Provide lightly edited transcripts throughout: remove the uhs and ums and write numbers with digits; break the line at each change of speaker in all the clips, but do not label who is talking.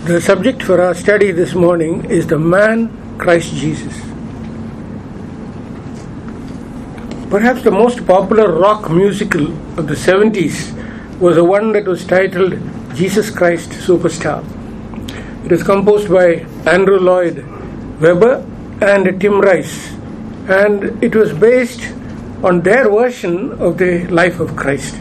The subject for our study this morning is the man Christ Jesus. Perhaps the most popular rock musical of the 70s was the one that was titled Jesus Christ Superstar. It was composed by Andrew Lloyd Webber and Tim Rice, and it was based on their version of the life of Christ.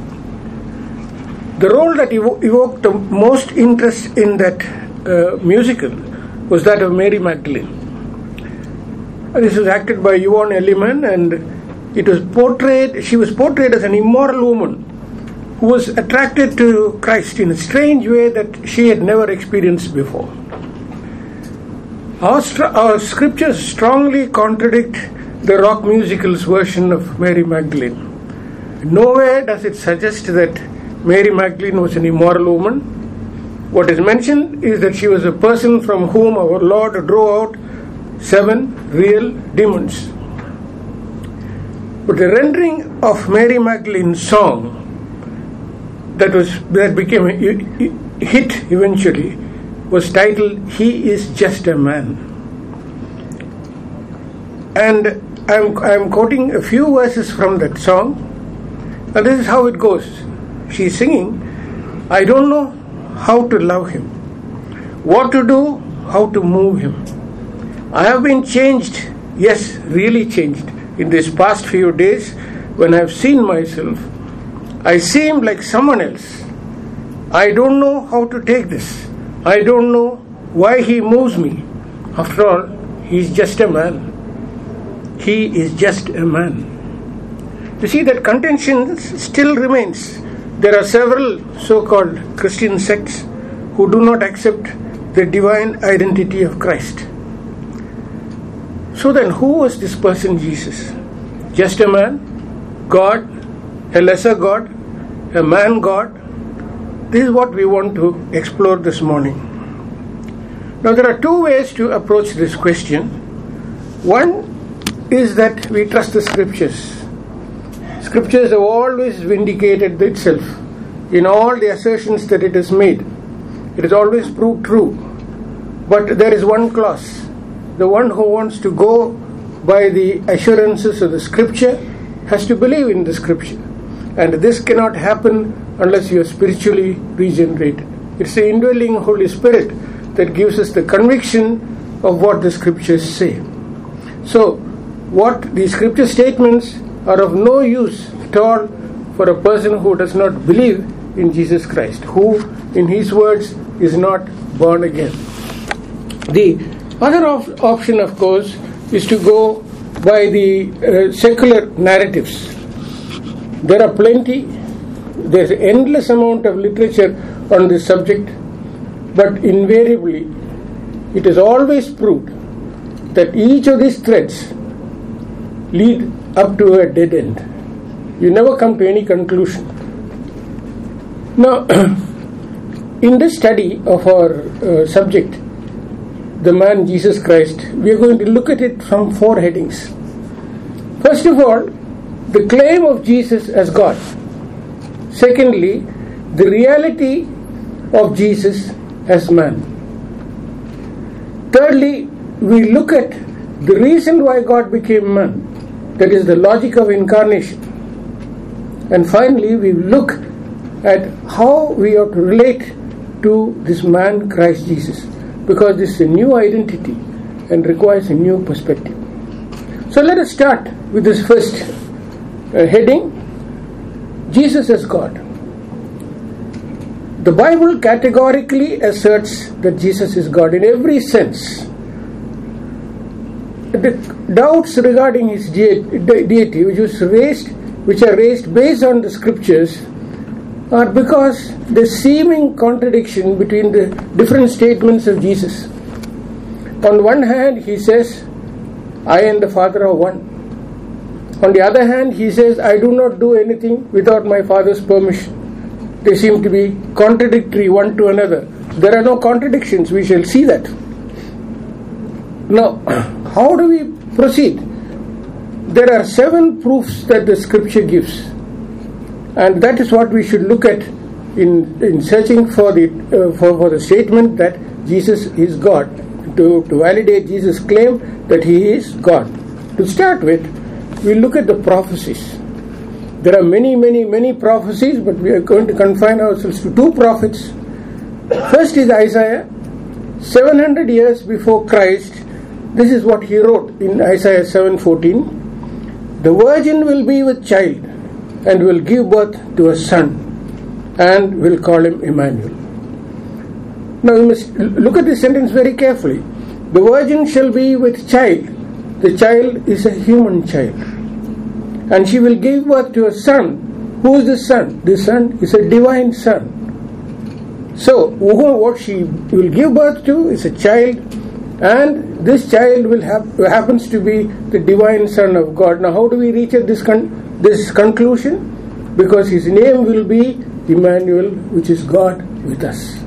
The role that evoked the most interest in that musical was that of Mary Magdalene. This was acted by Yvonne Elliman, and she was portrayed as an immoral woman who was attracted to Christ in a strange way that she had never experienced before. Our scriptures strongly contradict the rock musical's version of Mary Magdalene. Nowhere does it suggest that Mary Magdalene was an immoral woman. What is mentioned is that she was a person from whom our Lord drove out 7 real demons. But the rendering of Mary Magdalene's song that became a hit eventually was titled "He is Just a Man." And I'm quoting a few verses from that song, and this is how it goes. She's singing, "I don't know how to love him, what to do, how to move him. I have been changed, yes, really changed, in these past few days when I've seen myself. I seem like someone else. I don't know how to take this. I don't know why he moves me. After all, he's just a man. He is just a man." You see, that contention still remains. There are several so-called Christian sects who do not accept the divine identity of Christ. So then, who was this person Jesus? Just a man? God? A lesser God? A man God? This is what we want to explore this morning. Now, there are 2 ways to approach this question. One is that we trust the scriptures. Scriptures have always vindicated itself in all the assertions that it has made. It has always proved true. But there is one clause. The one who wants to go by the assurances of the scripture has to believe in the scripture. And this cannot happen unless you are spiritually regenerated. It's the indwelling Holy Spirit that gives us the conviction of what the scriptures say. So, what the scripture statements are of no use at all for a person who does not believe in Jesus Christ, who, in his words, is not born again. The other option, of course, is to go by the secular narratives. There are plenty, there's an endless amount of literature on this subject, but invariably, it is always proved that each of these threads lead up to a dead end. You never come to any conclusion. Now, in this study of our subject, the man Jesus Christ, we are going to look at it from 4 headings. First of all, the claim of Jesus as God. Secondly, the reality of Jesus as man. Thirdly, we look at the reason why God became man. That is the logic of incarnation. And finally, we look at how we ought to relate to this man Christ Jesus, because this is a new identity and requires a new perspective. So let us start with this first heading, Jesus as God. The Bible categorically asserts that Jesus is God in every sense. The doubts regarding his deity which are raised based on the scriptures are because the seeming contradiction between the different statements of Jesus. On one hand, he says, "I and the Father are one." On the other hand, he says, "I do not do anything without my Father's permission." They seem to be contradictory one to another. There are no contradictions, we shall see that. Now, how do we proceed? There are 7 proofs that the scripture gives, and that is what we should look at in searching for the statement that Jesus is God, to validate Jesus' claim that he is God. To start with, we look at the prophecies. There are many prophecies, but we are going to confine ourselves to two prophets. First is Isaiah. 700 years before Christ, this is what he wrote in Isaiah 7:14. The virgin will be with child and will give birth to a son and will call him Emmanuel. Now you must look at this sentence very carefully. The virgin shall be with child. The child is a human child. And she will give birth to a son. Who is the son? The son is a divine son. So what she will give birth to is a child, and this child happens to be the divine Son of God. Now how do we reach at this conclusion? Because his name will be Emmanuel, which is God with us.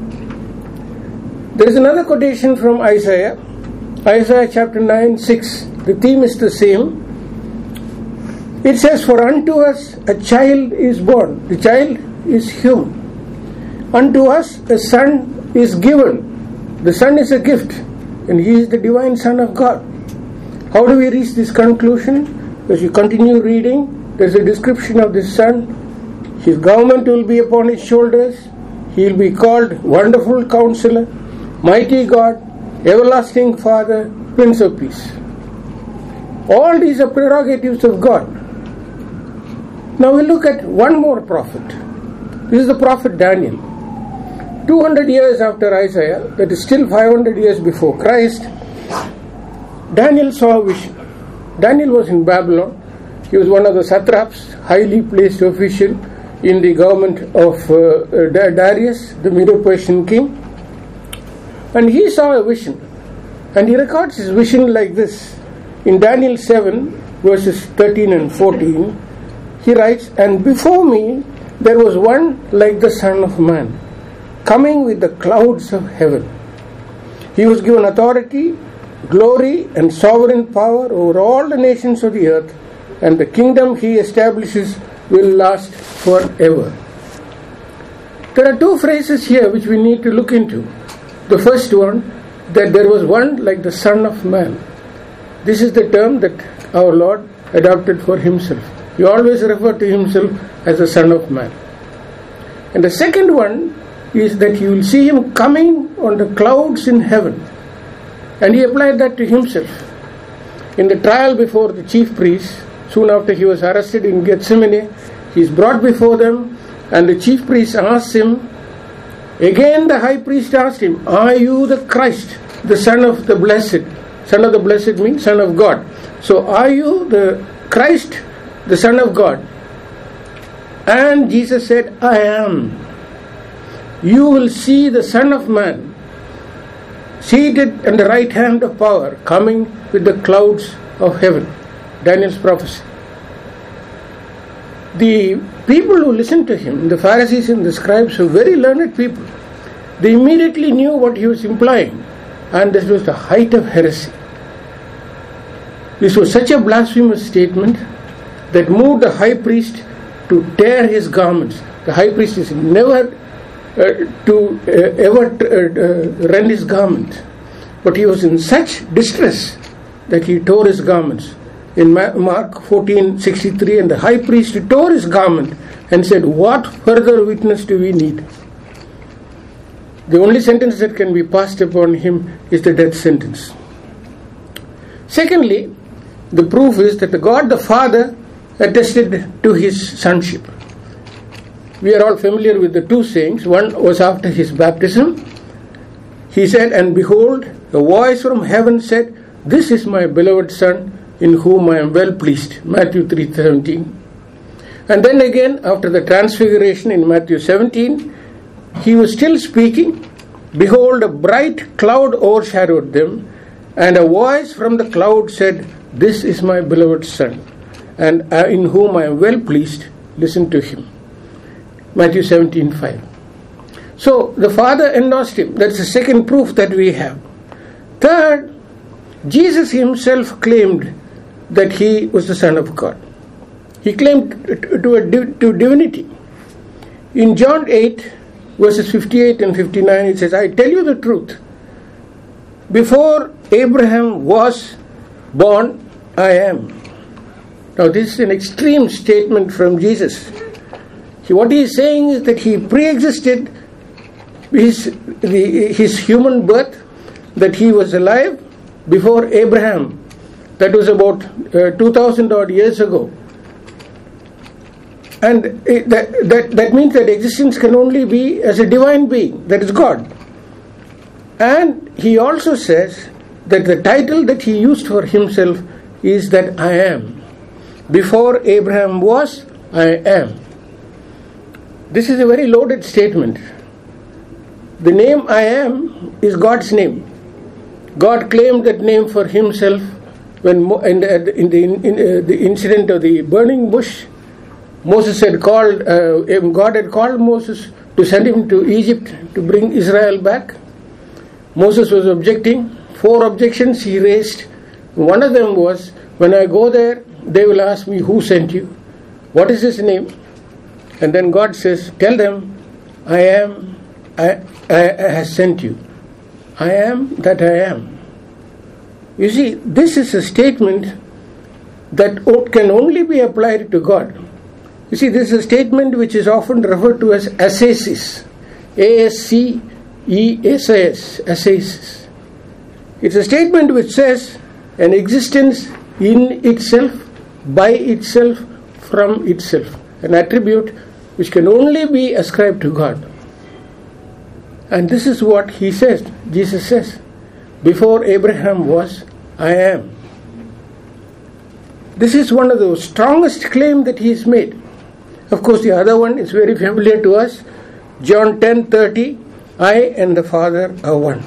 There is another quotation from Isaiah chapter 9:6. The theme is the same. It says, "For unto us a child is born." The child is human. "Unto us a son is given." The son is a gift, and he is the divine Son of God. How do we reach this conclusion? As you continue reading, there is a description of this son. His government will be upon his shoulders. He will be called Wonderful Counselor, Mighty God, Everlasting Father, Prince of Peace. All these are prerogatives of God. Now we look at one more prophet. This is the prophet Daniel. 200 years after Isaiah, that is still 500 years before Christ, Daniel saw a vision. Daniel was in Babylon. He was one of the satraps, highly placed official in the government of Darius, the Medo-Persian king. And he saw a vision. And he records his vision like this. In Daniel 7, verses 13 and 14, he writes, "And before me there was one like the Son of Man, coming with the clouds of heaven. He was given authority, glory, and sovereign power over all the nations of the earth, and the kingdom he establishes will last forever." There are two phrases here which we need to look into. The first one, that there was one like the Son of Man. This is the term that our Lord adopted for himself. He always referred to himself as the Son of Man. And the second one is that you will see him coming on the clouds in heaven. And he applied that to himself. In the trial before the chief priests, soon after he was arrested in Gethsemane, he is brought before them, and the chief priest asks him, again the high priest asked him, "Are you the Christ, the Son of the Blessed?" Son of the Blessed means Son of God. So are you the Christ, the Son of God? And Jesus said, "I am." You will see the Son of Man seated on the right hand of power, coming with the clouds of heaven. Daniel's prophecy. The people who listened to him, the Pharisees and the scribes, were very learned people. They immediately knew what he was implying, and this was the height of heresy. This was such a blasphemous statement that moved the high priest to tear his garments. The high priest is never rend his garment, but he was in such distress that he tore his garments. In Mark 14:63, and the high priest tore his garment and said, "What further witness do we need?" The only sentence that can be passed upon him is the death sentence. Secondly, the proof is that God the Father attested to his sonship. We are all familiar with the two sayings. One was after his baptism. He said, "And behold, a voice from heaven said, 'This is my beloved Son, in whom I am well pleased.'" Matthew 3:17. And then again, after the transfiguration in Matthew 17, he was still speaking. "Behold, a bright cloud overshadowed them, and a voice from the cloud said, 'This is my beloved Son, and in whom I am well pleased. Listen to him.'" Matthew 17:5. So the Father endorsed him. That's the second proof that we have. Third, Jesus himself claimed that he was the Son of God. He claimed to divinity. In John 8, verses 58 and 59, it says, I tell you the truth. Before Abraham was born, I am. Now this is an extreme statement from Jesus. What he is saying is that he pre-existed his human birth, that he was alive before Abraham. That was about 2,000 odd years ago. And that means that existence can only be as a divine being, that is God. And he also says that the title that he used for himself is that I am. Before Abraham was, I am. This is a very loaded statement. The name I am is God's name. God claimed that name for himself when in the incident of the burning bush. Moses had called, God had called Moses to send him to Egypt to bring Israel back. Moses was objecting. 4 objections he raised. One of them was, when I go there, they will ask me, who sent you? What is his name? And then God says, tell them, I has sent you. I am that I am. You see, this is a statement that can only be applied to God. You see, this is a statement which is often referred to as ascesis. A-S-C-E-S-I-S, ascesis. It's a statement which says an existence in itself, by itself, from itself. An attribute which can only be ascribed to God. And this is what he says, Jesus says, before Abraham was, I am. This is one of the strongest claims that he has made. Of course, the other one is very familiar to us. John 10:30, I and the Father are one.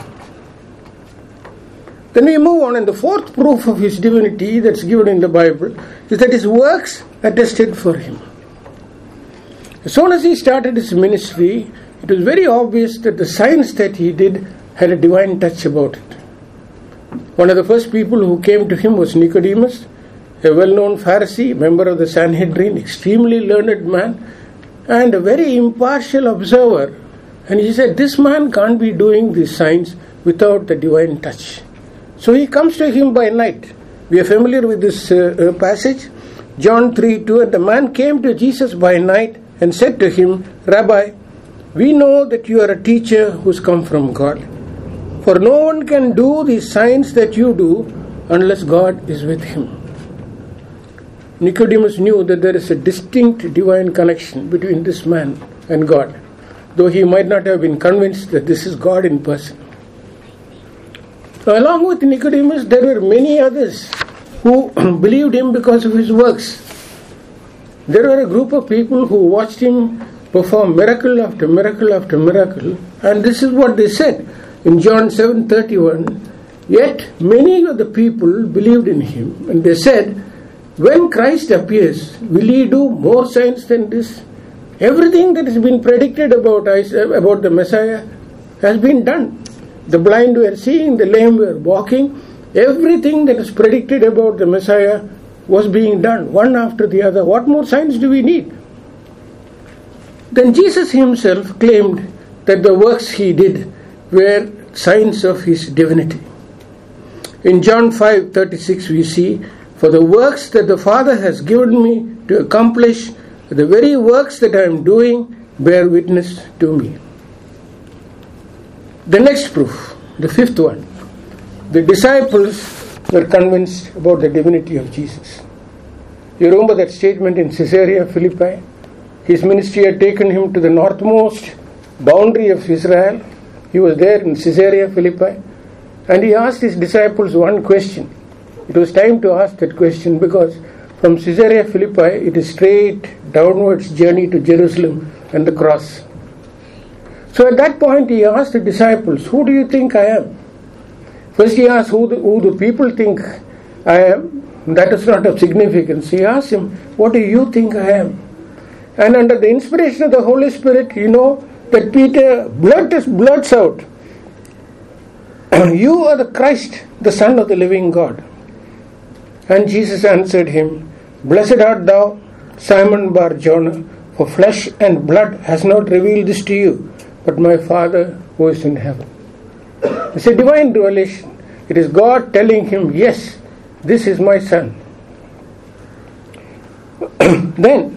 Then we move on, and the fourth proof of his divinity that's given in the Bible is that his works attested for him. As soon as he started his ministry, it was very obvious that the signs that he did had a divine touch about it. One of the first people who came to him was Nicodemus, a well-known Pharisee, member of the Sanhedrin, extremely learned man, and a very impartial observer. And he said, this man can't be doing these signs without the divine touch. So he comes to him by night. We are familiar with this passage. John 3:2, and the man came to Jesus by night and said to him, Rabbi, we know that you are a teacher who's come from God. For no one can do these signs that you do unless God is with him. Nicodemus knew that there is a distinct divine connection between this man and God, though he might not have been convinced that this is God in person. Now, along with Nicodemus, there were many others who believed him because of his works. There were a group of people who watched him perform miracle after miracle after miracle, and this is what they said in John 7:31. Yet many of the people believed in him, and they said, when Christ appears, will he do more signs than this? Everything that has been predicted about the Messiah has been done. The blind were seeing, the lame were walking. Everything that is predicted about the Messiah was being done, one after the other. What more signs do we need? Then Jesus himself claimed that the works he did were signs of his divinity. In John 5:36 we see, for the works that the Father has given me to accomplish, the very works that I am doing, bear witness to me. The next proof, the fifth one, the disciples were convinced about the divinity of Jesus. You remember that statement in Caesarea Philippi? His ministry had taken him to the northmost boundary of Israel. He was there in Caesarea Philippi, and he asked his disciples one question. It was time to ask that question because from Caesarea Philippi it is straight downwards journey to Jerusalem and the cross. So at that point he asked the disciples, who do you think I am? First he asked who the people think I am. That is not of significance. He asked him, what do you think I am? And under the inspiration of the Holy Spirit, you know that Peter blurts out, you are the Christ, the Son of the living God. And Jesus answered him, blessed art thou, Simon Bar-Jonah, For flesh and blood has not revealed this to you, but my Father who is in heaven. It's a divine revelation. It is God telling him, yes, this is my son. Then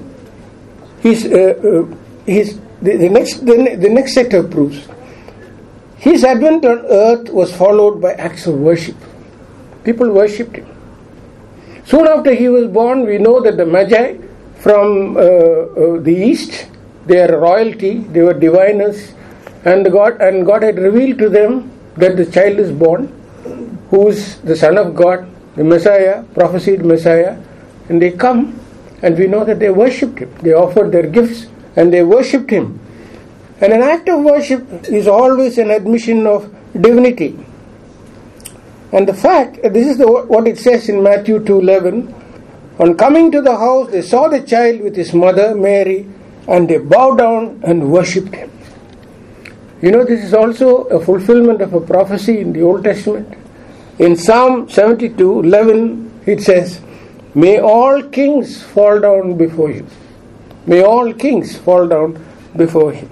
the next set of proofs. His advent on earth was followed by acts of worship. People worshipped him. Soon after he was born, we know that the Magi from the east, they are royalty, they were diviners, and God had revealed to them that the child is born, who is the Son of God, the Messiah, prophesied Messiah, and they come, and we know that they worshipped him. They offered their gifts, and they worshipped him. And an act of worship is always an admission of divinity. And the fact, this is what it says in Matthew 2:11, on coming to the house, they saw the child with his mother, Mary, and they bowed down and worshipped him. You know, this is also a fulfillment of a prophecy in the Old Testament. In Psalm 72:11, it says, may all kings fall down before you. May all kings fall down before him.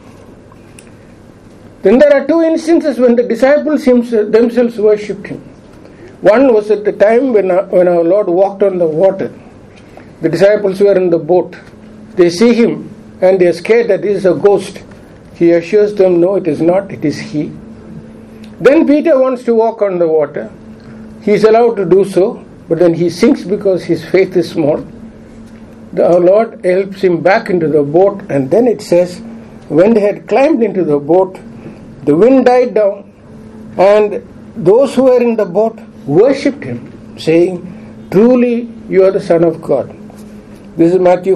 Then there are two instances when the disciples themselves worshipped him. One was at the time when our Lord walked on the water. The disciples were in the boat. They see him and they are scared that this is a ghost. He assures them, no, it is not, it is he. Then Peter wants to walk on the water. He is allowed to do so, but then he sinks because his faith is small. Our Lord helps him back into the boat, and then it says, when they had climbed into the boat, the wind died down, and those who were in the boat worshipped him, saying, truly you are the Son of God. This is Matthew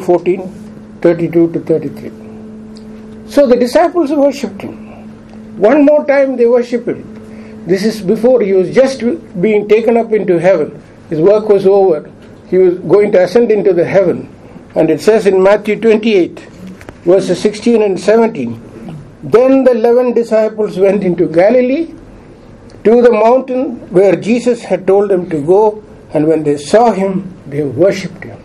14:32-33. So the disciples worshipped him. One more time they worship him. This is before he was just being taken up into heaven. His work was over. He was going to ascend into the heaven. And it says in Matthew 28, verses 16 and 17, then the 11 disciples went into Galilee, to the mountain where Jesus had told them to go, and when they saw him, they worshipped him.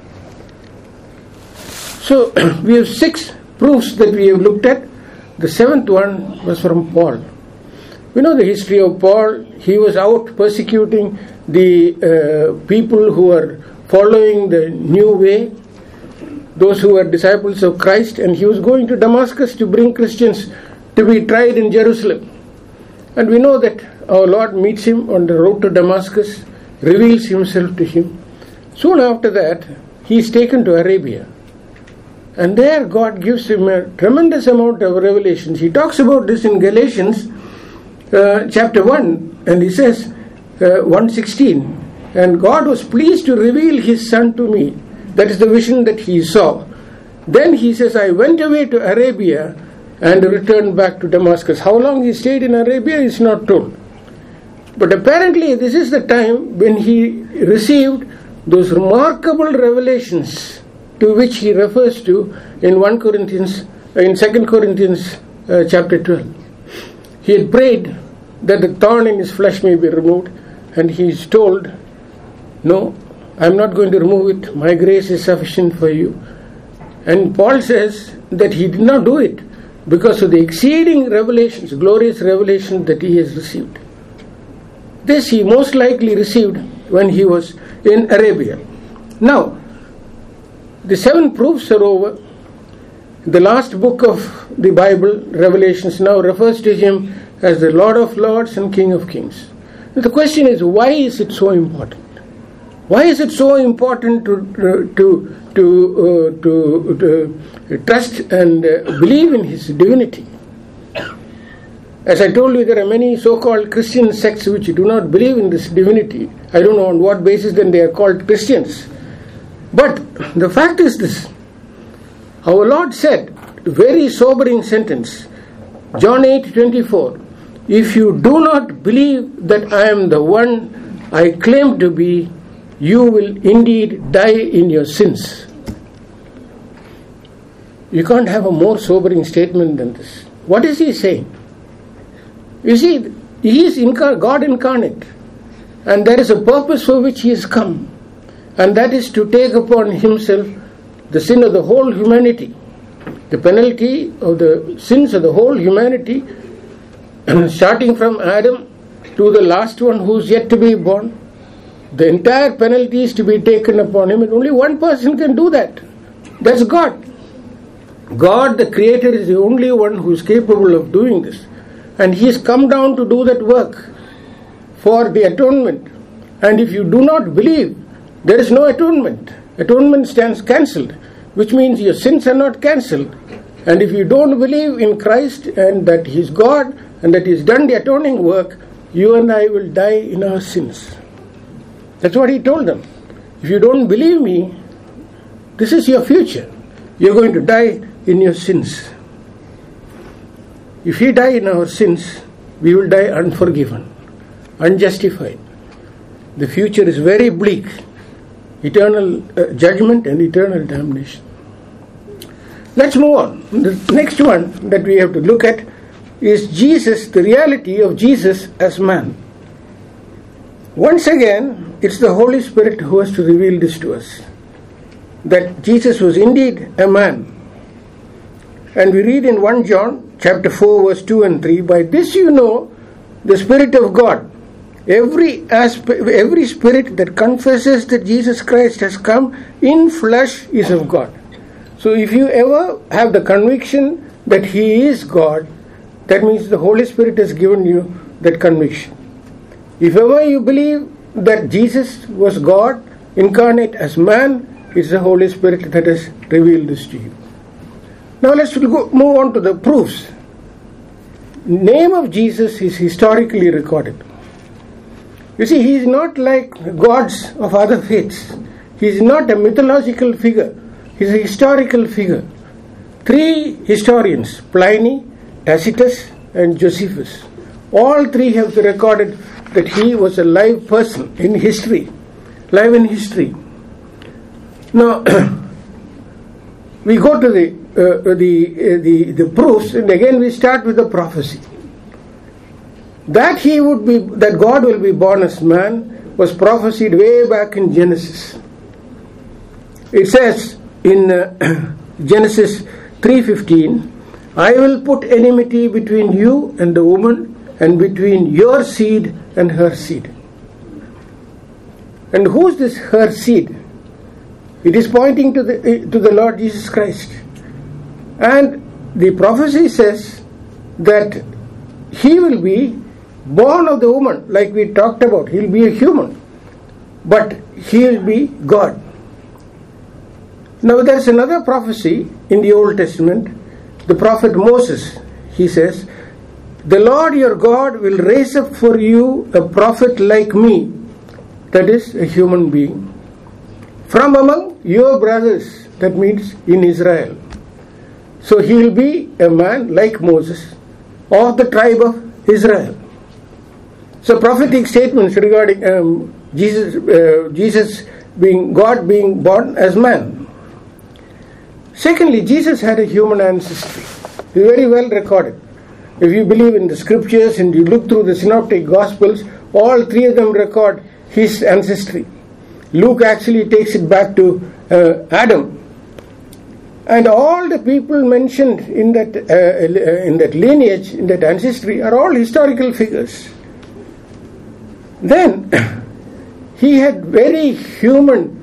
So we have 6 proofs that we have looked at. The 7th one was from Paul. We know the history of Paul. He was out persecuting the people who were following the new way, those who were disciples of Christ, and he was going to Damascus to bring Christians to be tried in Jerusalem. And we know that our Lord meets him on the road to Damascus, reveals himself to him. Soon after that, he is taken to Arabia. And there God gives him a tremendous amount of revelations. He talks about this in Galatians chapter 1, and he says, 1:16, and God was pleased to reveal his Son to me. That is the vision that he saw. Then he says, I went away to Arabia and returned back to Damascus. How long he stayed in Arabia is not told. But apparently this is the time when he received those remarkable revelations to which he refers to in 2 Corinthians chapter 12. He had prayed that the thorn in his flesh may be removed, and he is told, no, I am not going to remove it. My grace is sufficient for you. And Paul says that he did not do it because of the exceeding revelations, glorious revelations that he has received. This he most likely received when he was in Arabia. Now, the 7 proofs are over. The last book of the Bible, Revelations, now refers to him as the Lord of Lords and King of Kings. The question is, why is it so important? Why is it so important to trust and believe in his divinity? As I told you, there are many so-called Christian sects which do not believe in this divinity. I don't know on what basis then they are called Christians. But the fact is this. Our Lord said, very sobering sentence, John 8:24, if you do not believe that I am the one I claim to be, you will indeed die in your sins. You can't have a more sobering statement than this. What is he saying? You see, he is God incarnate, and there is a purpose for which he has come, and that is to take upon himself the sin of the whole humanity. The penalty of the sins of the whole humanity, starting from Adam to the last one who's yet to be born, the entire penalty is to be taken upon him, and only one person can do that. That's God. God, the Creator, is the only one who is capable of doing this. And He has come down to do that work for the atonement. And if you do not believe, there is no atonement. Atonement stands cancelled, which means your sins are not cancelled. And if you don't believe in Christ and that He is God and that He has done the atoning work, you and I will die in our sins. That's what He told them. If you don't believe me, this is your future. You're going to die in your sins. If we die in our sins, we will die unforgiven, unjustified. The future is very bleak. Eternal judgment and eternal damnation. Let's move on. The next one that we have to look at is Jesus, the reality of Jesus as man. Once again, it's the Holy Spirit who has to reveal this to us, that Jesus was indeed a man. And we read in 1 John chapter 4 verse 2 and 3, by this you know the Spirit of God. Every spirit that confesses that Jesus Christ has come in flesh is of God. So if you ever have the conviction that He is God, that means the Holy Spirit has given you that conviction. If ever you believe that Jesus was God incarnate as man, it's the Holy Spirit that has revealed this to you. Now let's move on to the proofs. Name of Jesus is historically recorded. You see, He is not like gods of other faiths. He is not a mythological figure. He is a historical figure. 3 historians, Pliny, Tacitus and Josephus, all 3 have recorded that He was a live person in history, live in history. Now, we go to the proofs, and again we start with the prophecy. That God will be born as man was prophesied way back in Genesis. It says in Genesis 3:15, I will put enmity between you and the woman, and between your seed and her seed. And who is this her seed? It is pointing to the Lord Jesus Christ. And the prophecy says that He will be born of the woman, like we talked about. He will be a human, but He will be God. Now there is another prophecy in the Old Testament. The prophet Moses, he says, the Lord your God will raise up for you a prophet like me, that is a human being, from among your brothers, that means in Israel. So he will be a man like Moses, of the tribe of Israel. So prophetic statements regarding Jesus being God, being born as man. Secondly, Jesus had a human ancestry. It's very well recorded. If you believe in the scriptures and you look through the synoptic gospels, all 3 of them record His ancestry. Luke actually takes it back to Adam. And all the people mentioned in that lineage, in that ancestry, are all historical figures. Then, He had very human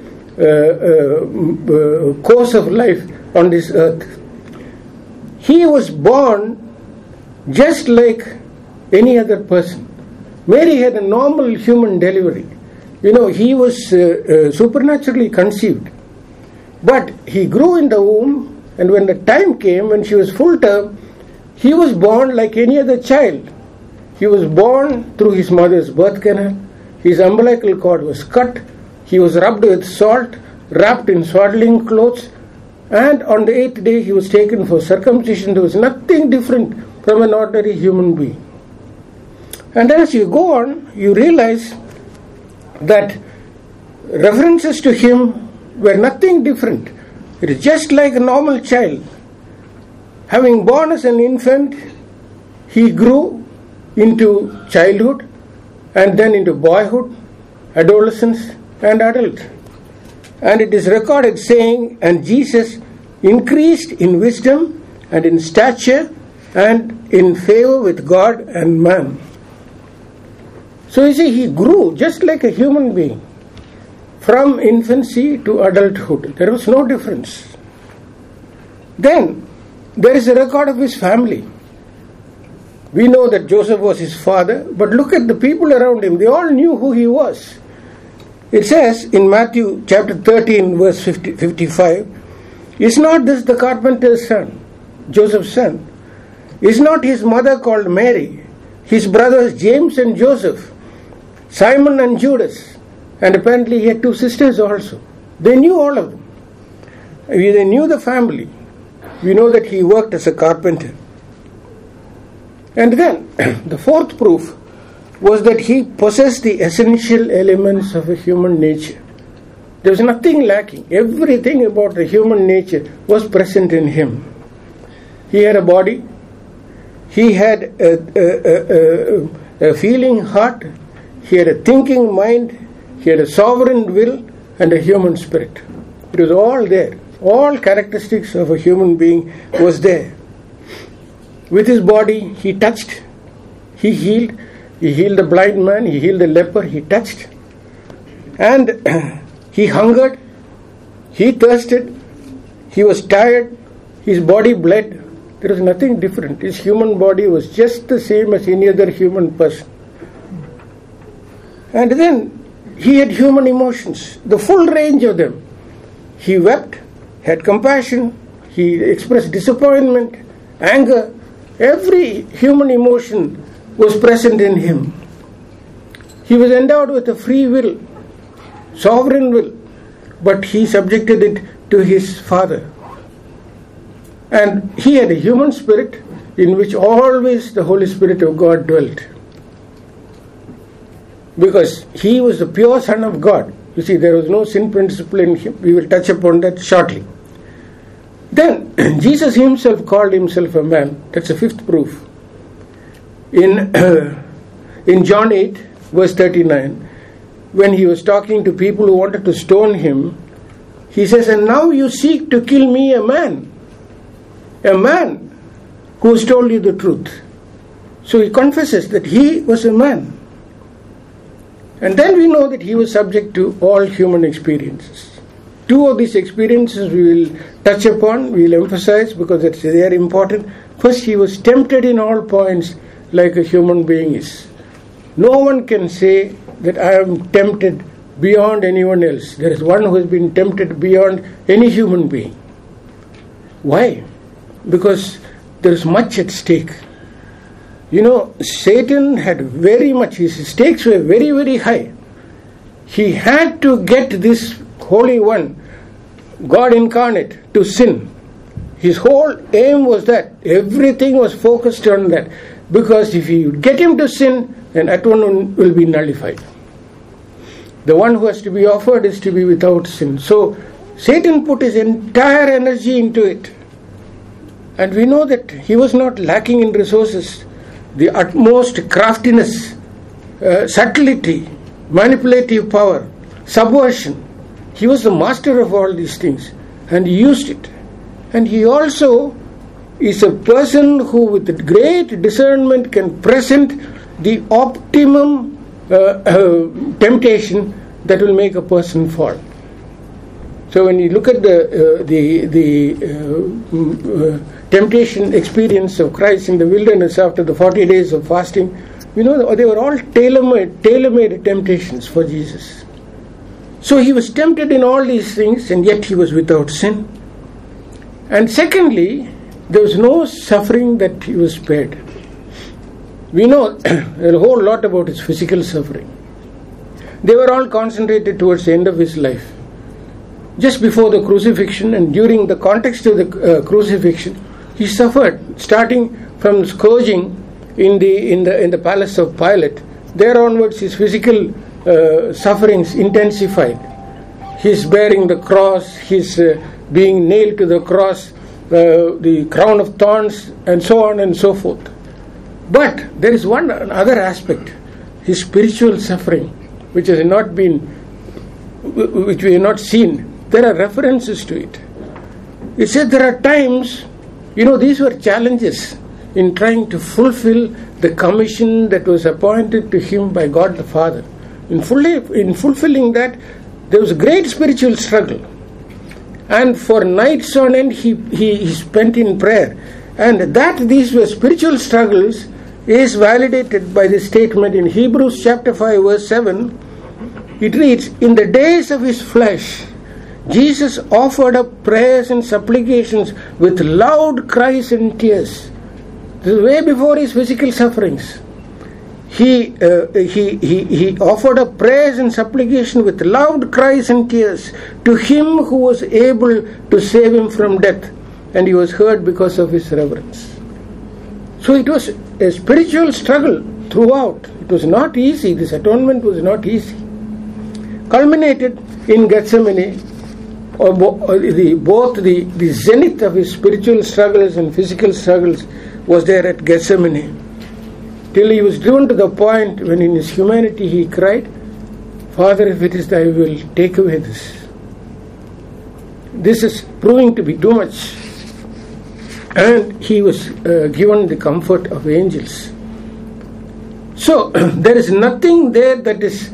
course of life on this earth. He was born just like any other person. Mary had a normal human delivery. You know, he was supernaturally conceived. But he grew in the womb, and when the time came, when she was full term, he was born like any other child. He was born through his mother's birth canal. His umbilical cord was cut. He was rubbed with salt, wrapped in swaddling clothes, and on the 8th day he was taken for circumcision. There was nothing different from an ordinary human being. And as you go on, you realize that references to him were nothing different. It is just like a normal child. Having born as an infant, he grew into childhood and then into boyhood, adolescence and adult. And it is recorded saying, and Jesus increased in wisdom and in stature and in favor with God and man. So you see, he grew just like a human being from infancy to adulthood. There was no difference. Then there is a record of his family. We know that Joseph was his father, but look at the people around him. They all knew who he was. It says in Matthew chapter 13 verse 55, "Is not this the carpenter's son, Joseph's son? Is not his mother called Mary, his brothers James and Joseph, Simon and Judas?" And apparently he had 2 sisters also. They knew all of them. They knew the family. We know that he worked as a carpenter. And then the 4th proof was that he possessed the essential elements of a human nature. There was nothing lacking. Everything about the human nature was present in him. He had a body. He had a feeling heart. He had a thinking mind. He had a sovereign will and a human spirit. It was all there. All characteristics of a human being was there. With his body, he touched. He healed. He healed the blind man. He healed the leper. He touched. And he hungered. He thirsted. He was tired. His body bled. There was nothing different. His human body was just the same as any other human person. And then he had human emotions, the full range of them. He wept, had compassion, he expressed disappointment, anger. Every human emotion was present in him. He was endowed with a free will, sovereign will, but he subjected it to his Father. And he had a human spirit in which always the Holy Spirit of God dwelt. Because he was the pure Son of God. You see, there was no sin principle in him. We will touch upon that shortly. Then, Jesus himself called himself a man. That's the 5th proof. In John 8, verse 39, when he was talking to people who wanted to stone him, he says, "And now you seek to kill me, a man who has told you the truth." So he confesses that he was a man. And then we know that he was subject to all human experiences. 2 of these experiences we will touch upon, we will emphasize because they are important. First, he was tempted in all points like a human being is. No one can say that I am tempted beyond anyone else. There is one who has been tempted beyond any human being. Why? Because there is much at stake. You know, Satan had very much, his stakes were very, very high. He had to get this Holy One, God incarnate, to sin. His whole aim was that. Everything was focused on that. Because if you get him to sin, then that one will be nullified. The one who has to be offered is to be without sin. So Satan put his entire energy into it. And we know that he was not lacking in resources. The utmost craftiness, subtlety, manipulative power, subversion. He was the master of all these things, and he used it. And he also is a person who with great discernment can present the optimum temptation that will make a person fall. So when you look at the temptation experience of Christ in the wilderness after the 40 days of fasting, we know that they were all tailor-made temptations for Jesus. So he was tempted in all these things, and yet he was without sin. And secondly, there was no suffering that he was spared. We know a whole lot about his physical suffering. They were all concentrated towards the end of his life. Just before the crucifixion and during the context of the crucifixion, he suffered, starting from scourging in the palace of Pilate. There onwards, his physical sufferings intensified. His bearing the cross, his being nailed to the cross, the crown of thorns, and so on and so forth. But there is one other aspect, his spiritual suffering, which we have not seen. There are references to it. It said there are times, these were challenges in trying to fulfill the commission that was appointed to him by God the Father. In fulfilling that, there was a great spiritual struggle. And for nights on end, he spent in prayer. And that these were spiritual struggles is validated by the statement in Hebrews chapter 5 verse 7. It reads, in the days of his flesh, Jesus offered up prayers and supplications with loud cries and tears. This is way before his physical sufferings. He offered up prayers and supplication with loud cries and tears to him who was able to save him from death, and he was heard because of his reverence. So it was a spiritual struggle throughout. It was not easy. This atonement was not easy. Culminated in Gethsemane, both the zenith of his spiritual struggles and physical struggles was there at Gethsemane, till he was driven to the point when in his humanity he cried, Father, if it is thy will, take away this. This is proving to be too much. And he was given the comfort of angels. So there is nothing there that is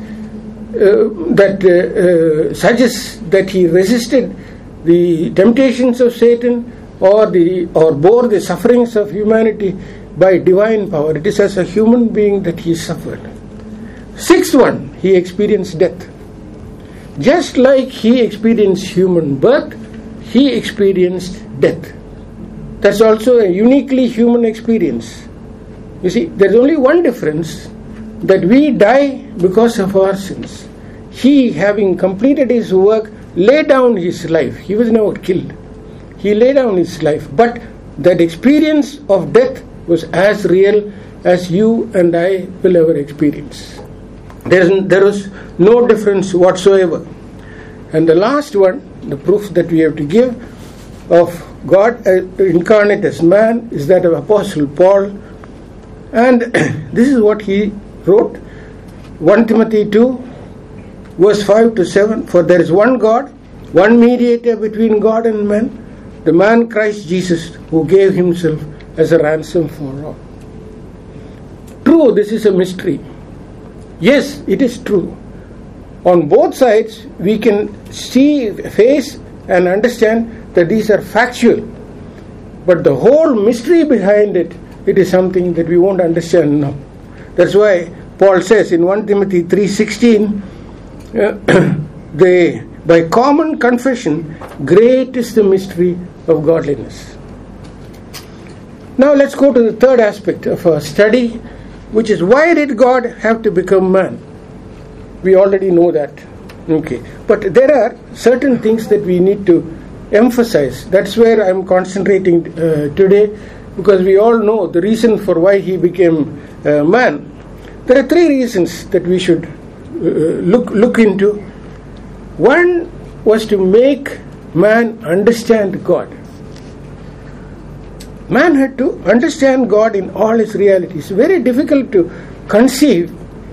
suggests that he resisted the temptations of Satan or bore the sufferings of humanity by divine power. It is as a human being that he suffered. Sixth one, he experienced death. Just like he experienced human birth, he experienced death. That's also a uniquely human experience. You see, there's only one difference, that we die because of our sins. He, having completed his work, laid down his life. He was never killed. He laid down his life. But that experience of death was as real as you and I will ever experience. There was no difference whatsoever. And the last one, the proof that we have to give of God incarnate as man, is that of Apostle Paul. And this is what he wrote, 1 Timothy 2, verse 5 to 7. For there is one God, one mediator between God and man, the man Christ Jesus, who gave himself as a ransom for all. True, this is a mystery. Yes, it is true. On both sides, we can see, face and understand that these are factual. But the whole mystery behind it, it is something that we won't understand now. That's why Paul says in 1 Timothy 3:16, by common confession, great is the mystery of godliness. Now let's go to the third aspect of our study, which is, why did God have to become man? We already know that. Okay. But there are certain things that we need to emphasize. That's where I'm concentrating today, because we all know the reason for why he became man. There are three reasons that we should look into. One was to make man understand God. Man had to understand God in all his realities. Very difficult to conceive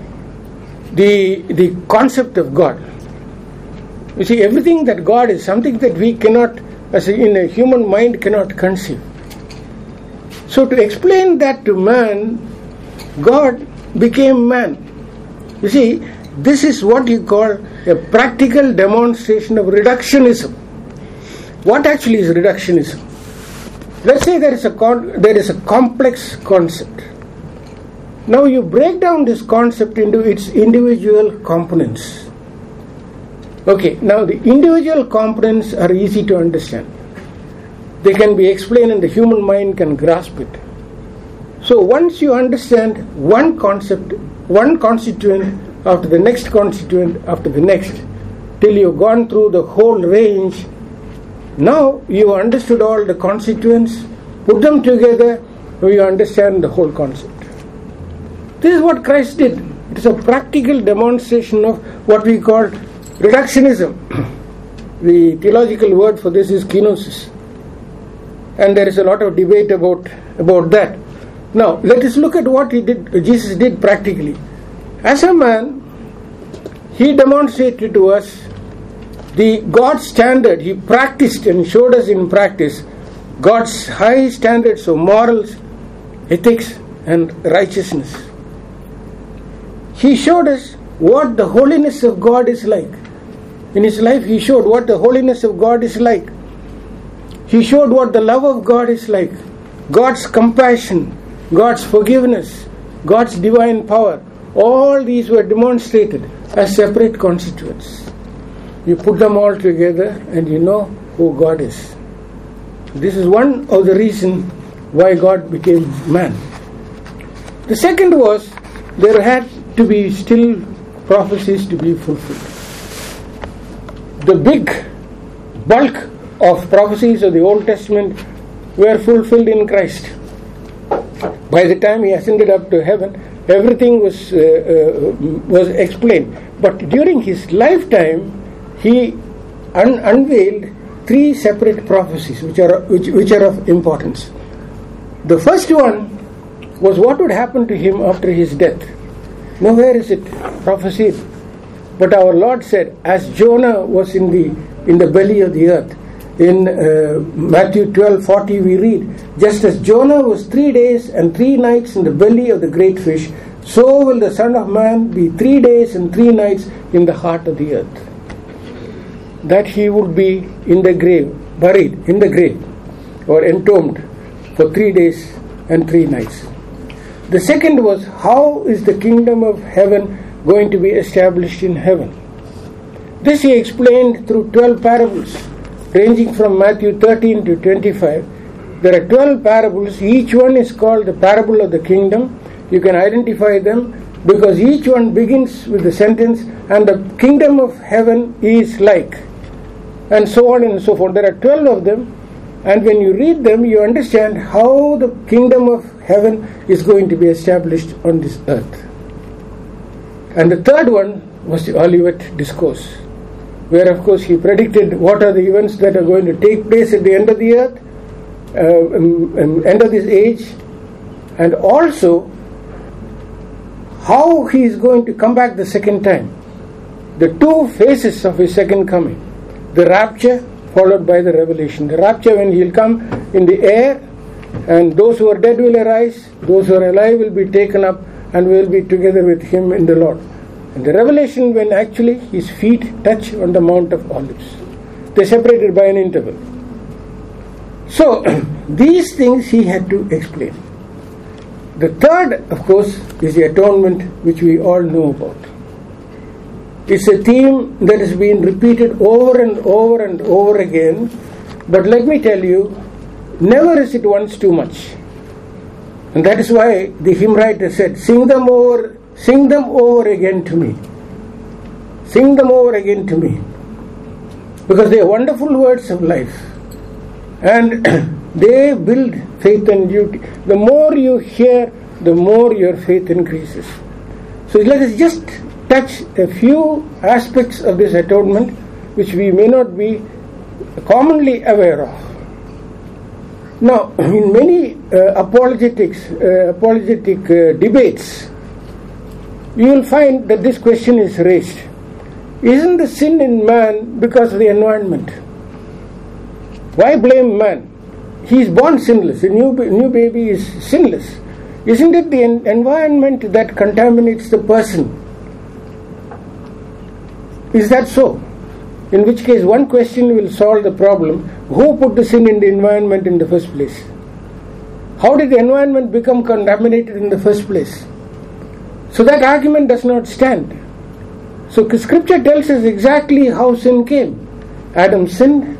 the concept of God. You see, everything that God is, something that we cannot, in a human mind, cannot conceive. So to explain that to man, God became man. You see, this is what you call a practical demonstration of reductionism. What actually is reductionism? Let's say there is a complex concept. Now you break down this concept into its individual components. Okay, now the individual components are easy to understand. They can be explained and the human mind can grasp it. So once you understand one concept, one constituent after the next constituent after the next, till you've gone through the whole range, now you understood all the constituents, put them together, now you understand the whole concept. This is what Christ did. It is a practical demonstration of what we call reductionism. The theological word for this is kenosis. And there is a lot of debate about that. Now, let us look at what Jesus did practically. As a man, he demonstrated to us the God's standard, he practiced and showed us in practice God's high standards of morals, ethics and righteousness. He showed us what the holiness of God is like. In his life he showed what the holiness of God is like. He showed what the love of God is like. God's compassion, God's forgiveness, God's divine power. All these were demonstrated as separate constituents. You put them all together and you know who God is. This is one of the reasons why God became man. The second was there had to be still prophecies to be fulfilled. The big bulk of prophecies of the Old Testament were fulfilled in Christ. By the time he ascended up to heaven, everything was explained. But during his lifetime, he unveiled three separate prophecies which are of importance. The first one was what would happen to him after his death. Nowhere is it prophesied. But our Lord said, as Jonah was in the belly of the earth, in Matthew 12:40 we read, just as Jonah was 3 days and 3 nights in the belly of the great fish, so will the Son of Man be 3 days and 3 nights in the heart of the earth. That he would be in the grave, buried in the grave, or entombed for 3 days and 3 nights. The second was, how is the kingdom of heaven going to be established in heaven? This he explained through 12 parables, ranging from Matthew 13 to 25. There are 12 parables. Each one is called the parable of the kingdom. You can identify them because each one begins with the sentence, and the kingdom of heaven is like, and so on and so forth. There are 12 of them, and when you read them, you understand how the kingdom of heaven is going to be established on this earth. And the third one was the Olivet Discourse, where of course he predicted what are the events that are going to take place at the end of the earth, end of this age, and also how he is going to come back the second time. The two phases of his second coming. The rapture followed by the revelation. The rapture, when he will come in the air, and those who are dead will arise, those who are alive will be taken up and will be together with him in the Lord. And the revelation, when actually his feet touch on the Mount of Olives. They separated by an interval. So, these things he had to explain. The third, of course, is the atonement, which we all know about. It's a theme that has been repeated over and over and over again, but let me tell you, never is it once too much. And that is why the hymn writer said, sing them over again to me. Sing them over again to me. Because they are wonderful words of life. And they build faith and duty. The more you hear, the more your faith increases. So let us just touch a few aspects of this atonement which we may not be commonly aware of. Now, in many apologetic debates, you will find that this question is raised. Isn't the sin in man because of the environment? Why blame man? He is born sinless. A new baby is sinless. Isn't it the environment that contaminates the person? Is that so? In which case, one question will solve the problem. Who put the sin in the environment in the first place? How did the environment become contaminated in the first place? So that argument does not stand. So Scripture tells us exactly how sin came. Adam sinned.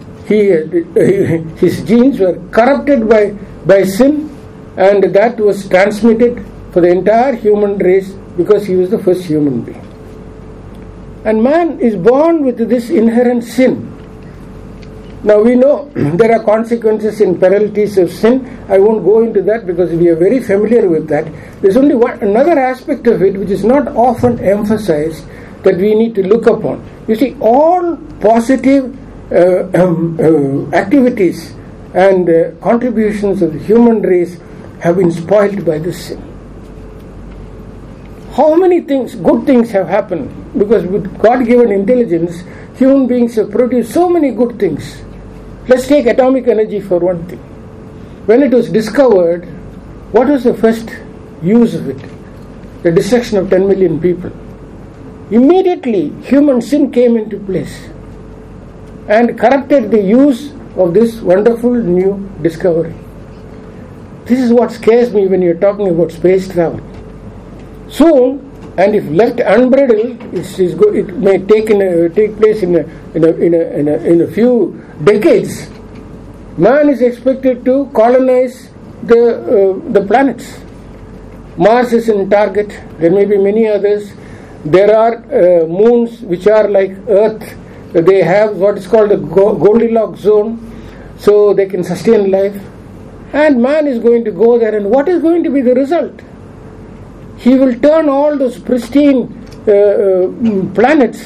His genes were corrupted by sin, and that was transmitted for the entire human race because he was the first human being. And man is born with this inherent sin. Now we know there are consequences and penalties of sin. I won't go into that because we are very familiar with that. There's only another aspect of it which is not often emphasized that we need to look upon. You see, all positive activities and contributions of the human race have been spoiled by this sin. how many things, good things have happened, because with God-given intelligence, human beings have produced so many good things. Let's take atomic energy for one thing. When it was discovered, what was the first use of it? The destruction of 10 million people. Immediately, human sin came into place and corrupted the use of this wonderful new discovery. This is what scares me when you're talking about space travel. Soon, and if left unbridled, it may take place in a few decades. Man is expected to colonize the planets. Mars is in target. There may be many others. There are moons which are like Earth. They have what is called the Goldilocks zone, so they can sustain life. And man is going to go there, and what is going to be the result? He will turn all those pristine planets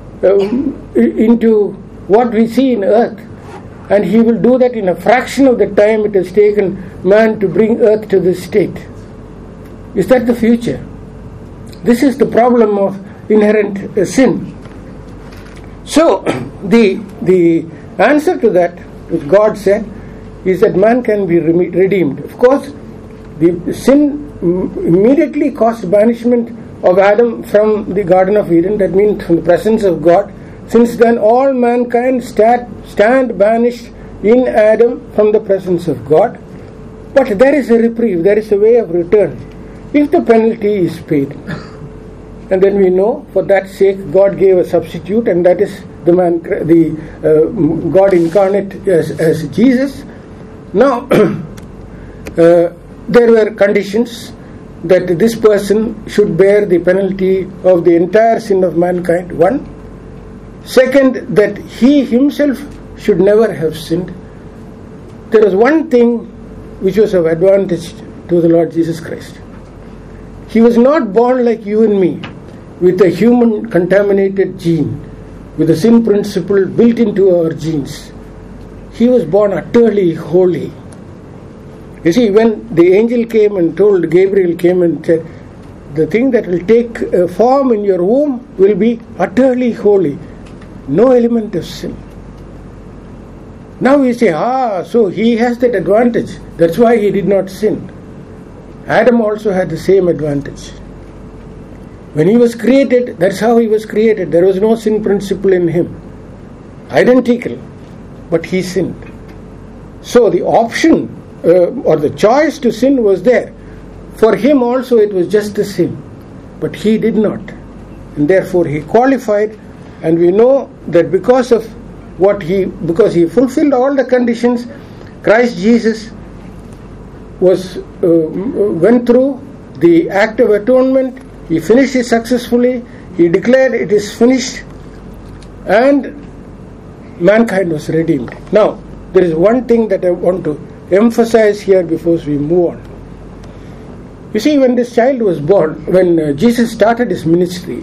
into what we see in Earth, and he will do that in a fraction of the time it has taken man to bring Earth to this state. Is that the future? This is the problem of inherent sin. So, the answer to that, which God said, is that man can be redeemed. Of course, the sin immediately caused banishment of Adam from the Garden of Eden, that means from the presence of God. Since then, all mankind stand banished in Adam from the presence of God. But there is a reprieve, there is a way of return, if the penalty is paid. And then we know, for that sake, God gave a substitute, and that is the God incarnate as Jesus. Now, there were conditions that this person should bear the penalty of the entire sin of mankind. One. Second, that he himself should never have sinned. There was one thing which was of advantage to the Lord Jesus Christ. He was not born like you and me, with a human contaminated gene, with a sin principle built into our genes. He was born utterly holy. You see, when the angel came and told, Gabriel came and said, the thing that will take form in your womb will be utterly holy. No element of sin. Now we say, so he has that advantage. That's why he did not sin. Adam also had the same advantage. When he was created, that's how he was created. There was no sin principle in him. Identical. But he sinned. So the option or the choice to sin was there. For him also it was just the sin. But he did not. And therefore he qualified. And we know that because he fulfilled all the conditions, Christ Jesus went through the act of atonement. He finished it successfully. He declared it is finished, and mankind was redeemed. Now, there is one thing that I want to emphasize here before we move on. You see, when this child was born, when Jesus started his ministry,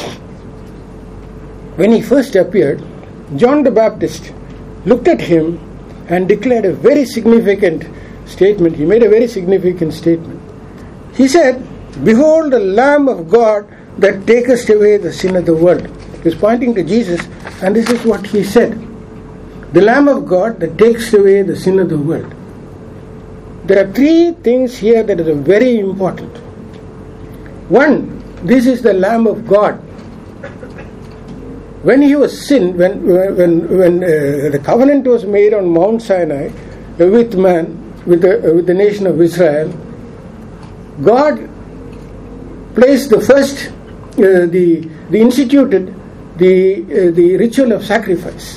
when he first appeared, John the Baptist looked at him and declared a very significant statement. He made a very significant statement. He said, "Behold the Lamb of God that taketh away the sin of the world." He was pointing to Jesus, and this is what he said. The Lamb of God that takes away the sin of the world. There are three things here that are very important. One, this is the Lamb of God. When he was sin, when the covenant was made on Mount Sinai with man, with the nation of Israel, God placed the first, instituted the ritual of sacrifice,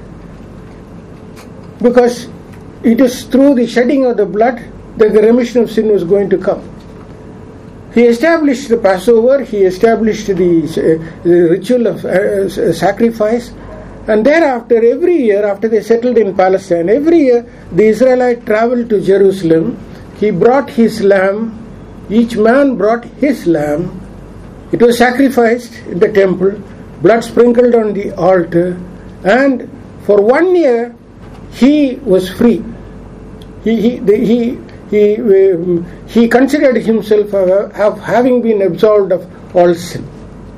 because it is through the shedding of the blood that the remission of sin was going to come. He established the Passover, he established the ritual of sacrifice, and thereafter, every year, after they settled in Palestine, every year the Israelite traveled to Jerusalem. He brought his lamb, each man brought his lamb. It was sacrificed in the temple, blood sprinkled on the altar, and for 1 year he was free. He he considered himself of having been absolved of all sin.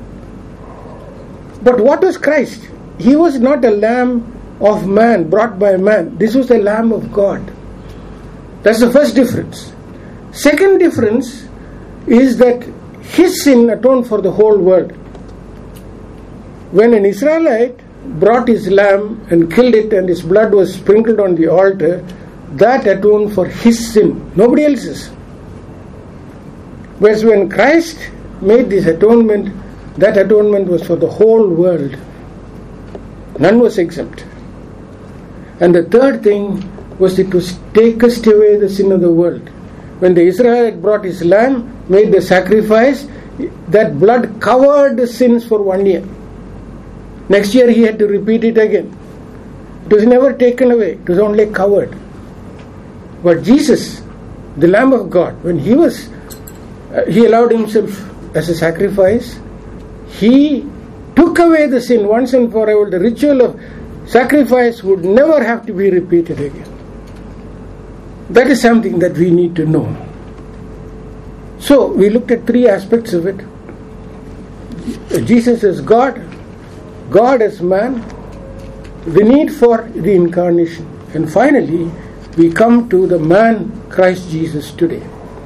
But what was Christ? He was not a lamb of man, brought by man. This was the Lamb of God. That's the first difference. Second difference is that his sin atoned for the whole world. When an Israelite brought his lamb and killed it and his blood was sprinkled on the altar, that atoned for his sin, nobody else's. Whereas when Christ made this atonement, that atonement was for the whole world. None was exempt. And the third thing was it was takest away the sin of the world. When the Israelite brought his lamb, made the sacrifice, that blood covered the sins for 1 year. Next year he had to repeat it again. It was never taken away, it was only covered. But Jesus, the Lamb of God, when he allowed himself as a sacrifice, he took away the sin once and forever. The ritual of sacrifice would never have to be repeated again. That is something that we need to know. So we looked at three aspects of it. Jesus as God, God as man, the need for the incarnation, and finally we come to the man Christ Jesus today.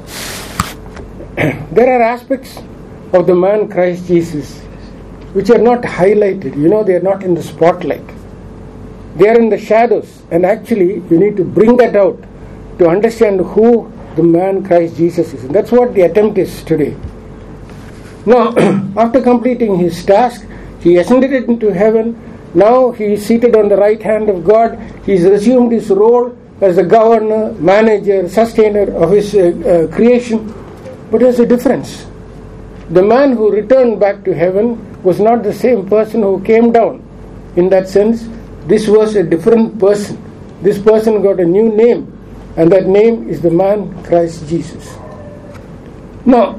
There are aspects of the man Christ Jesus which are not highlighted. They are not in the spotlight. They are in the shadows, and actually you need to bring that out to understand who the man Christ Jesus is. And that's what the attempt is today. Now, after completing his task, he ascended into heaven. Now he is seated on the right hand of God. He has resumed his role as the governor, manager, sustainer of his creation. But there's a difference. The man who returned back to heaven was not the same person who came down. In that sense, this was a different person. This person got a new name, and that name is the man Christ Jesus. Now,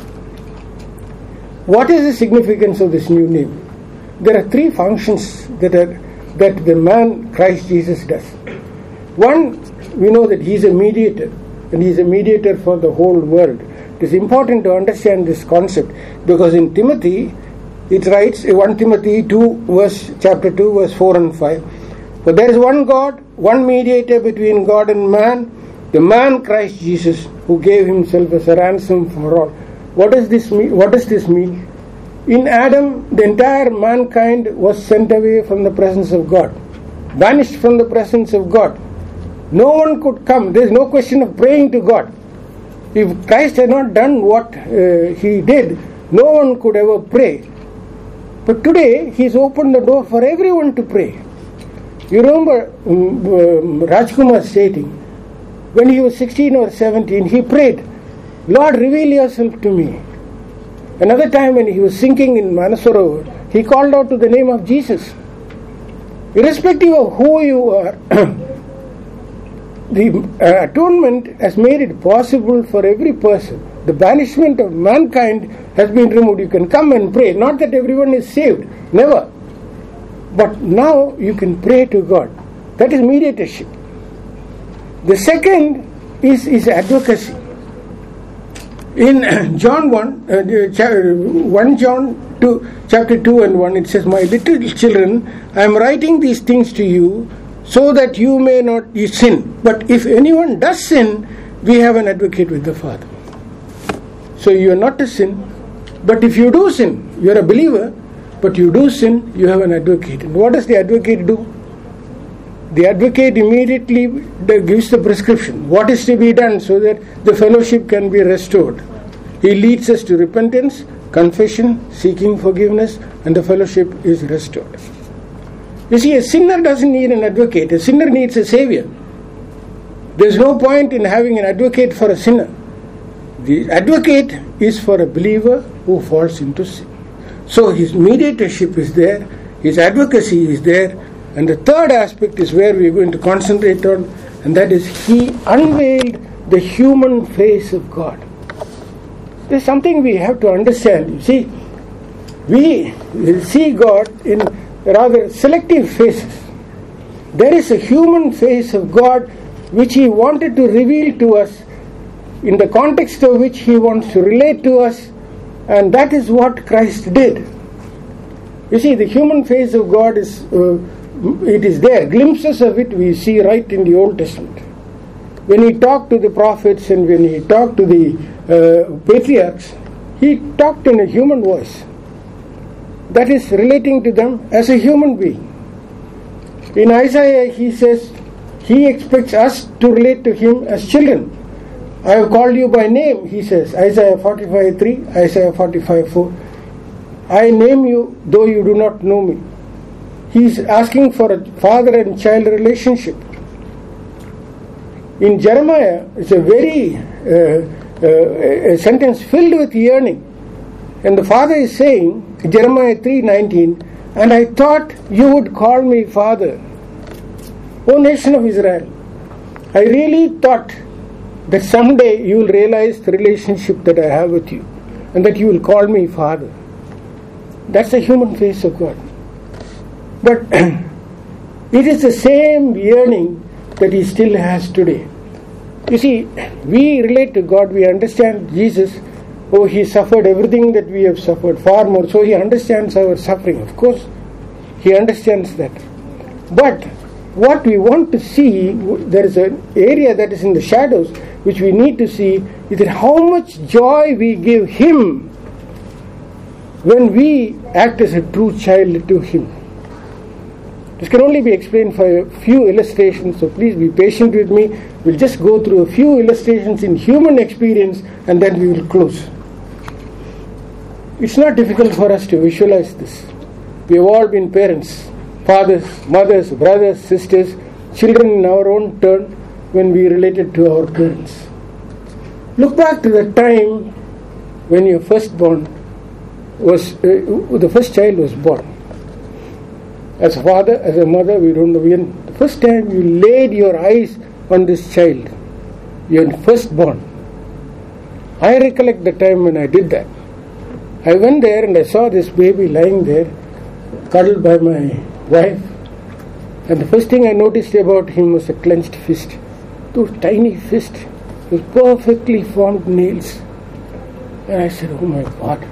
what is the significance of this new name? There are three functions that the man Christ Jesus does. One, we know that he is a mediator, and he is a mediator for the whole world. It is important to understand this concept, because in Timothy it writes, 1 Timothy 2 chapter 2 verse 4 and 5, for there is one God, one mediator between God and man, the man Christ Jesus, who gave himself as a ransom for all. What does this mean? In Adam, the entire mankind was sent away from the presence of God, banished from the presence of God. No one could come. There is no question of praying to God. If Christ had not done what he did, no one could ever pray. But today, he has opened the door for everyone to pray. You remember Rajkumar stating, when he was 16 or 17, he prayed, Lord, reveal yourself to me. Another time when he was sinking in Manasarovar, he called out to the name of Jesus. Irrespective of who you are, the atonement has made it possible for every person. The banishment of mankind has been removed. You can come and pray. Not that everyone is saved. Never. But now you can pray to God. That is mediatorship. The second is advocacy. In John 1 John 2, chapter 2 and 1, it says, my little children, I am writing these things to you so that you may not sin. But if anyone does sin, we have an advocate with the Father. So you are not to sin. But if you do sin, you are a believer, but you do sin, you have an advocate. And what does the advocate do? The advocate immediately gives the prescription. What is to be done so that the fellowship can be restored? He leads us to repentance, confession, seeking forgiveness, and the fellowship is restored. You see, a sinner doesn't need an advocate. A sinner needs a savior. There's no point in having an advocate for a sinner. The advocate is for a believer who falls into sin. So his mediatorship is there, his advocacy is there, and the third aspect is where we are going to concentrate on, and that is he unveiled the human face of God. There's something we have to understand. You see, we see God in rather selective faces. There is a human face of God which he wanted to reveal to us in the context of which He wants to relate to us, and that is what Christ did. You see, the human face of God is it is there. Glimpses of it we see right in the Old Testament. When He talked to the prophets and when He talked to the patriarchs, He talked in a human voice. That is relating to them as a human being. In Isaiah, He says He expects us to relate to Him as children. I have called you by name, He says, Isaiah 45:3, Isaiah 45:4. I name you though you do not know me. He is asking for a father and child relationship. In Jeremiah, it's a very a sentence filled with yearning. And the father is saying, Jeremiah 3:19, and I thought you would call me father. O nation of Israel, I really thought that someday you will realize the relationship that I have with you and that you will call me father. That's the human face of God. But it is the same yearning that He still has today. You see, we relate to God, we understand Jesus. Oh, He suffered everything that we have suffered, far more. So He understands our suffering. Of course, He understands that. But what we want to see, there is an area that is in the shadows, which we need to see, is that how much joy we give Him when we act as a true child to Him. This can only be explained by a few illustrations, so please be patient with me. We'll just go through a few illustrations in human experience and then we will close. It's not difficult for us to visualize this. We have all been parents, fathers, mothers, brothers, sisters, children in our own turn when we related to our parents. Look back to the time when your firstborn was, the first child was born. As a father, as a mother, we don't know. When the first time you laid your eyes on this child, your firstborn, I recollect the time when I did that. I went there and I saw this baby lying there, cuddled by my wife. And the first thing I noticed about him was a clenched fist. Those tiny fists, those perfectly formed nails. And I said, oh my God,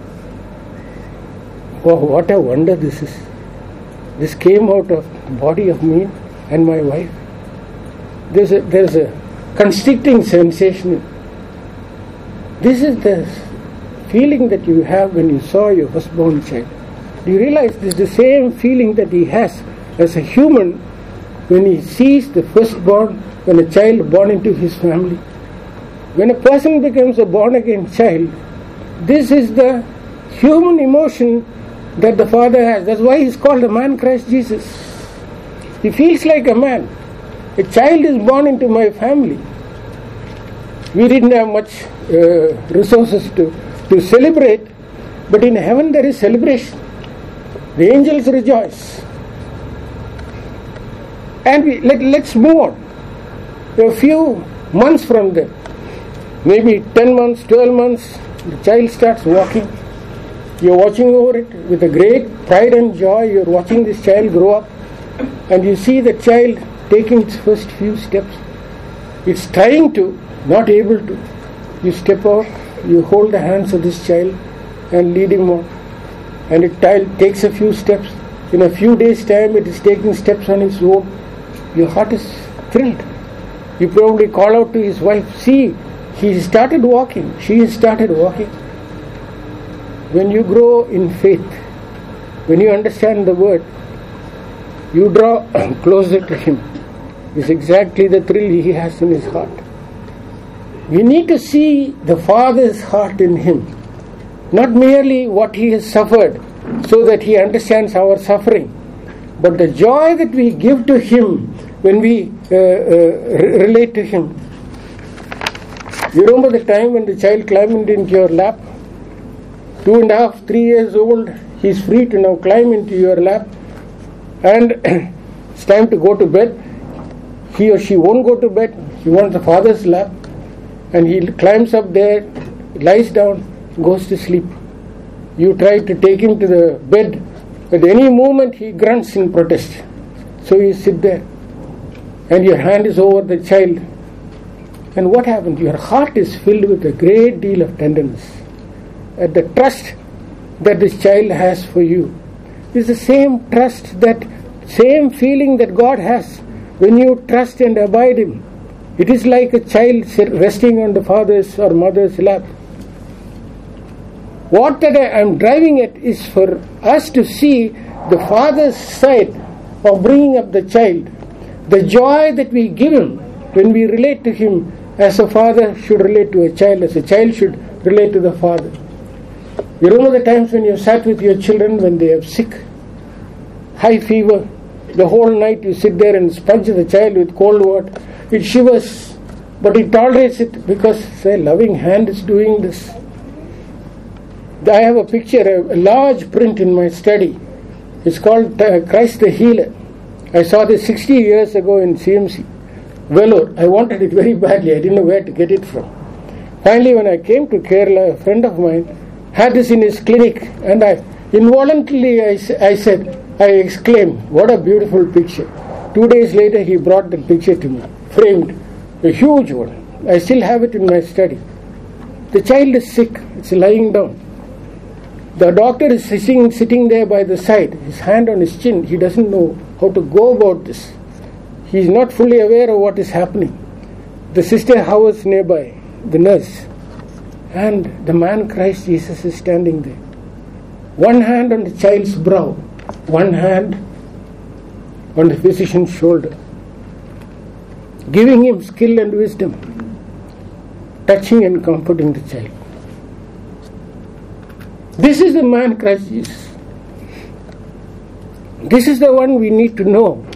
wow, what a wonder this is. This came out of the body of me and my wife. There's a constricting sensation. This is the feeling that you have when you saw your firstborn child. Do you realize this is the same feeling that he has as a human when he sees the firstborn, when a child born into his family? When a person becomes a born-again child, this is the human emotion that the Father has. That's why He's called a man Christ Jesus. He feels like a man. A child is born into my family. We didn't have much resources to celebrate, but in heaven there is celebration. The angels rejoice. And let's move on. A few months from there, maybe 10 months, 12 months, the child starts walking. You're watching over it with a great pride and joy. You're watching this child grow up, and you see the child taking its first few steps. It's trying to, not able to. You step out, you hold the hands of this child and lead him on. And the child takes a few steps. In a few days' time, it is taking steps on its own. Your heart is thrilled. You probably call out to his wife, see, he started walking, she has started walking. When you grow in faith, when you understand the word, you draw closer to Him. It's exactly the thrill He has in His heart. We need to see the Father's heart in Him, not merely what He has suffered so that He understands our suffering, but the joy that we give to Him when we relate to Him. You remember the time when the child climbed into your lap? 2.5, 3 years old, he's free to now climb into your lap, and it's time to go to bed. He or she won't go to bed. He wants the father's lap, and he climbs up there, lies down, goes to sleep. You try to take him to the bed. At any moment he grunts in protest. So you sit there, and your hand is over the child, And what happens? Your heart is filled with a great deal of tenderness. And the trust that this child has for you is the same trust, that same feeling that God has when you trust and abide Him. It is like a child resting on the father's or mother's lap. What that I am driving at is for us to see the father's side of bringing up the child. The joy that we give him when we relate to him as a father should relate to a child, as a child should relate to the father. You remember the times when you sat with your children when they are sick, high fever, the whole night you sit there and sponge the child with cold water. It shivers, but it tolerates it because a loving hand is doing this. I have a picture, a large print in my study. It's called Christ the Healer. I saw this 60 years ago in CMC, Vellore. I wanted it very badly. I didn't know where to get it from. Finally, when I came to Kerala, a friend of mine had this in his clinic, and I exclaimed, what a beautiful picture. 2 days later, he brought the picture to me, framed, a huge one. I still have it in my study. The child is sick. It's lying down. The doctor is sitting there by the side, his hand on his chin. He doesn't know how to go about this. He is not fully aware of what is happening. The sister hovers nearby, the nurse, and the man Christ Jesus is standing there. One hand on the child's brow, one hand on the physician's shoulder, giving him skill and wisdom, touching and comforting the child. This is the man Christ Jesus. This is the one we need to know.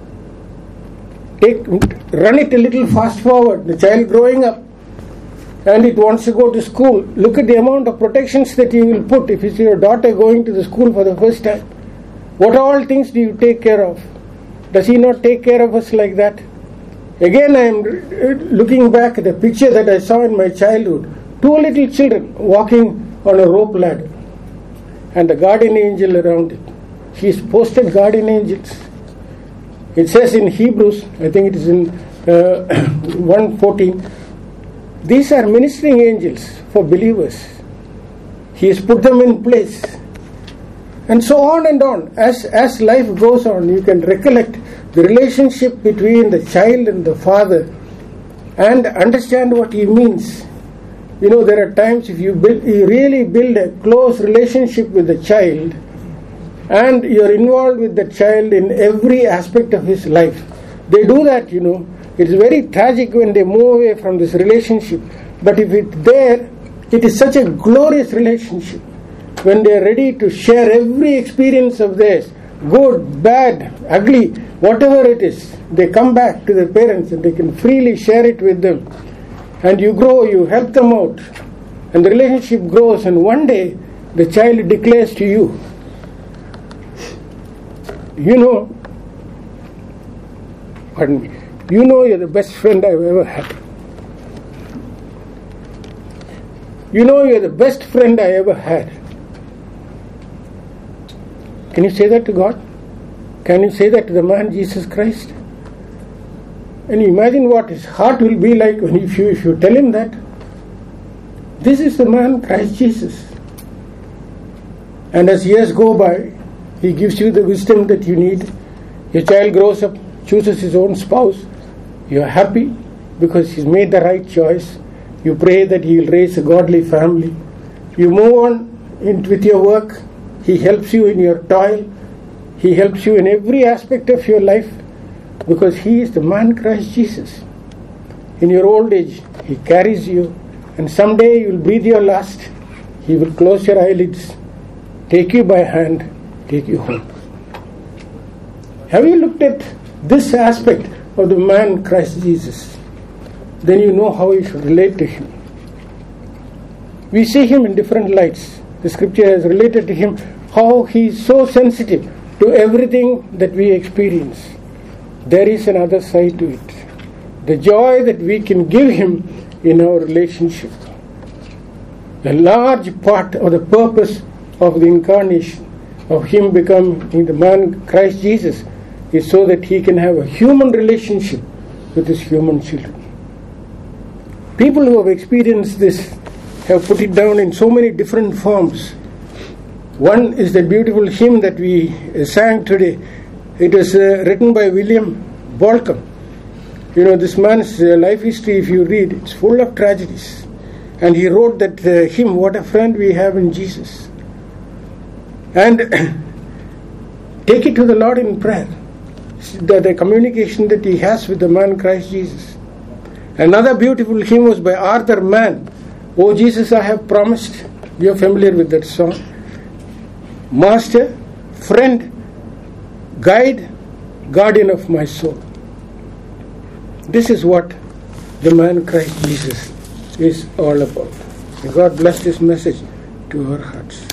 Run it a little fast forward. The child growing up and it wants to go to school. Look at the amount of protections that you will put if it's your daughter going to the school for the first time. What all things do you take care of? Does He not take care of us like that? Again, I am looking back at a picture that I saw in my childhood. 2 little children walking on a rope ladder and a guardian angel around it. He is posted guardian angels. It says in Hebrews, I think it is in 1:14, these are ministering angels for believers. He has put them in place. And so on and on. As life goes on, you can recollect the relationship between the child and the father and understand what he means. You know, there are times if you really build a close relationship with the child and you're involved with the child in every aspect of his life. They do that, you know. It's very tragic when they move away from this relationship. But if it's there, it is such a glorious relationship. When they are ready to share every experience of theirs, good, bad, ugly, whatever it is, they come back to their parents and they can freely share it with them. And you grow, you help them out, and the relationship grows, and one day the child declares to you, you know, you're the best friend I've ever had. You know, you're the best friend I ever had. Can you say that to God? Can you say that to the man Jesus Christ? And imagine what his heart will be like when if you tell him that. This is the man Christ Jesus. And as years go by, He gives you the wisdom that you need. Your child grows up, chooses his own spouse. You are happy because he's made the right choice. You pray that he will raise a godly family. You move on with your work. He helps you in your toil. He helps you in every aspect of your life. Because He is the man Christ Jesus. In your old age, He carries you, and someday you will breathe your last. He will close your eyelids, take you by hand, take you home. Have you looked at this aspect of the man Christ Jesus? Then you know how you should relate to Him. We see Him in different lights. The Scripture has related to Him how He is so sensitive to everything that we experience. There is another side to it. The joy that we can give Him in our relationship. A large part of the purpose of the incarnation, of Him becoming the man Christ Jesus, is so that He can have a human relationship with His human children. People who have experienced this have put it down in so many different forms. One is the beautiful hymn that we sang today. It was written by William Bolcom. You know, this man's life history, if you read, it's full of tragedies. And he wrote that hymn, "What a friend we have in Jesus." And take it to the Lord in prayer. The communication that he has with the man Christ Jesus. Another beautiful hymn was by Arthur Mann. "Oh Jesus, I have promised." You're familiar with that song. Master, friend, guide, guardian of my soul. This is what the man Christ Jesus is all about. May God bless this message to our hearts.